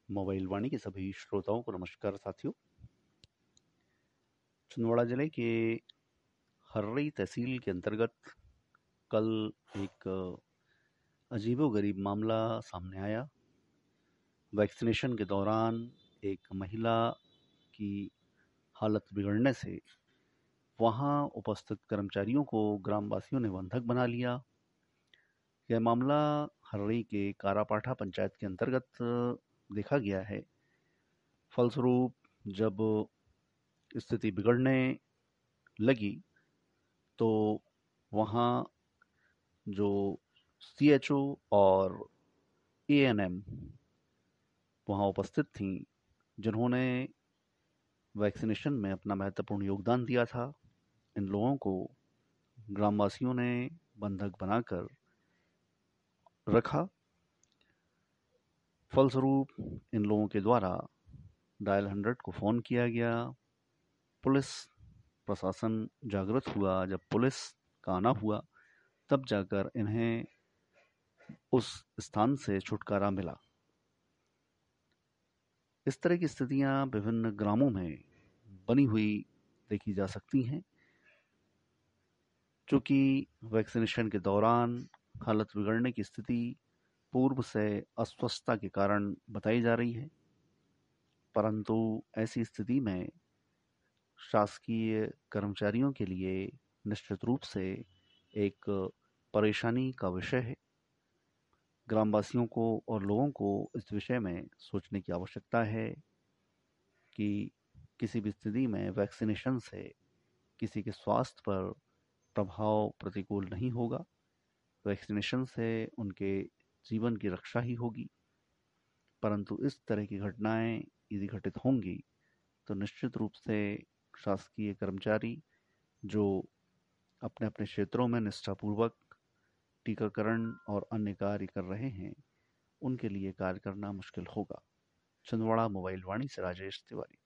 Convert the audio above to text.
Mobile वाणी के सभी श्रोताओं को नमस्कार साथियों। छिंदवाड़ा जिले के हर्रई तहसील के अंतर्गत कल एक अजीबोगरीब मामला सामने आया। वैक्सीनेशन के दौरान एक महिला की हालत बिगड़ने से वहां उपस्थित कर्मचारियों को ग्रामवासियों ने बंधक बना लिया। यह मामला हर्रई के कारापाठा पंचायत के अंतर्गत देखा गया है। फलस्वरूप जब स्थिति बिगड़ने लगी तो वहाँ जो सीएचओ और एएनएम वहाँ उपस्थित थीं, जिन्होंने वैक्सीनेशन में अपना महत्वपूर्ण योगदान दिया था, इन लोगों को ग्रामवासियों ने बंधक बनाकर रखा। फलस्वरूप इन लोगों के द्वारा डायल 100 को फ़ोन किया गया। पुलिस प्रशासन जागृत हुआ। जब पुलिस का आना हुआ तब जाकर इन्हें उस स्थान से छुटकारा मिला। इस तरह की स्थितियां विभिन्न ग्रामों में बनी हुई देखी जा सकती हैं। चूंकि वैक्सीनेशन के दौरान हालत बिगड़ने की स्थिति पूर्व से अस्वस्थता के कारण बताई जा रही है, परंतु ऐसी स्थिति में शासकीय कर्मचारियों के लिए निश्चित रूप से एक परेशानी का विषय है। ग्रामवासियों को और लोगों को इस विषय में सोचने की आवश्यकता है कि किसी भी स्थिति में वैक्सीनेशन से किसी के स्वास्थ्य पर प्रभाव प्रतिकूल नहीं होगा। वैक्सीनेशन से उनके जीवन की रक्षा ही होगी। परंतु इस तरह की घटनाएं यदि घटित होंगी तो निश्चित रूप से शासकीय कर्मचारी जो अपने अपने क्षेत्रों में निष्ठापूर्वक टीकाकरण और अन्य कार्य कर रहे हैं, उनके लिए कार्य करना मुश्किल होगा। छिंदवाड़ा मोबाइल वाणी से राजेश तिवारी।